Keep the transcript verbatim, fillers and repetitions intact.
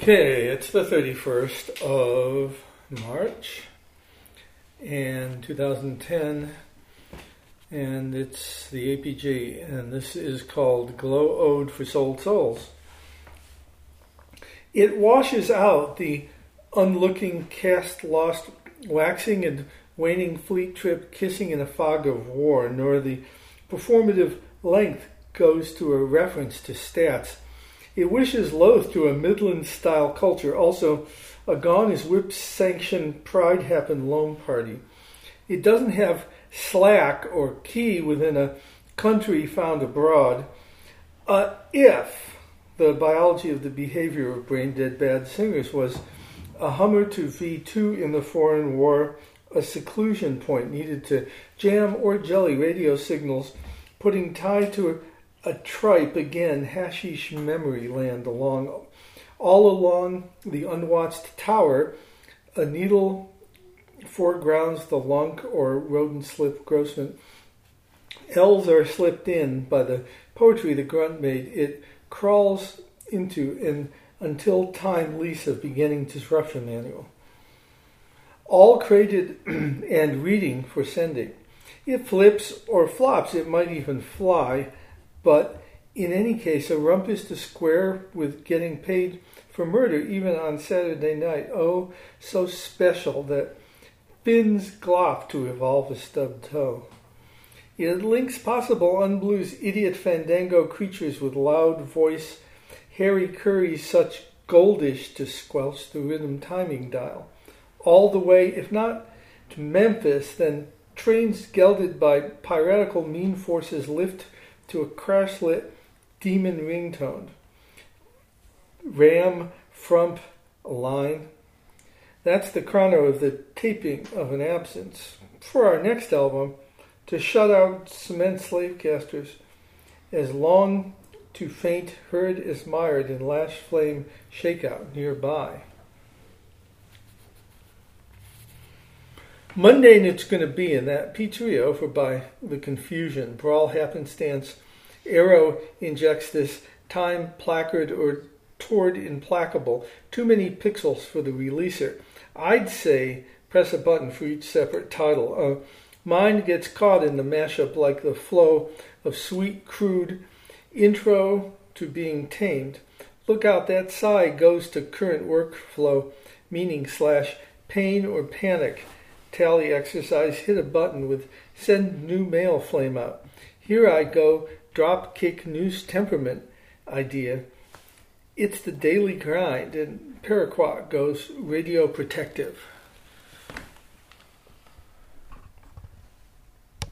Okay, it's the thirty-first of March in two thousand ten, and it's the A P G, and this is called Glow Ode for Sold Souls. It washes out the unlooking cast lost waxing and waning fleet trip kissing in a fog of war, nor the performative length goes to a reference to stats. It wishes loath to a Midland-style culture, also a gone is whip-sanctioned pride-happen loan party. It doesn't have slack or key within a country found abroad. Uh, if the biology of the behavior of brain-dead bad singers was a Hummer to V two in the foreign war, a seclusion point needed to jam or jelly radio signals, putting tie to a A tripe, again, hashish memory land along, all along the unwatched tower, a needle foregrounds the lunk or rodent slip grossment. L's are slipped in by the poetry the grunt made. It crawls into an until time lease of beginning disruption manual. All created and reading for sending. It flips or flops, it might even fly. But in any case, a rumpus to square with getting paid for murder, even on Saturday night. Oh, so special that fins glop to evolve a stubbed toe. It links possible unblues idiot fandango creatures with loud voice, Harry Curry such goldish to squelch the rhythm timing dial. All the way, if not to Memphis, then trains gelded by piratical mean forces lift to a crash-lit demon ringtone. Ram, frump, a line. That's the chrono of the taping of an absence. For our next album, to shut out cement slave casters, as long to faint heard as mired in lash flame shakeout nearby. Mundane it's going to be in that pizzeria over by the confusion. Brawl happenstance. Arrow injects this time placard or toward implacable. Too many pixels for the releaser. I'd say press a button for each separate title. Uh, mind gets caught in the mashup like the flow of sweet, crude intro to being tamed. Look out, that sigh goes to current workflow, meaning slash pain or panic. Tally exercise, hit a button with send new mail flame out. Here I go, drop kick news temperament idea. It's the daily grind, and Paraquat goes radio protective.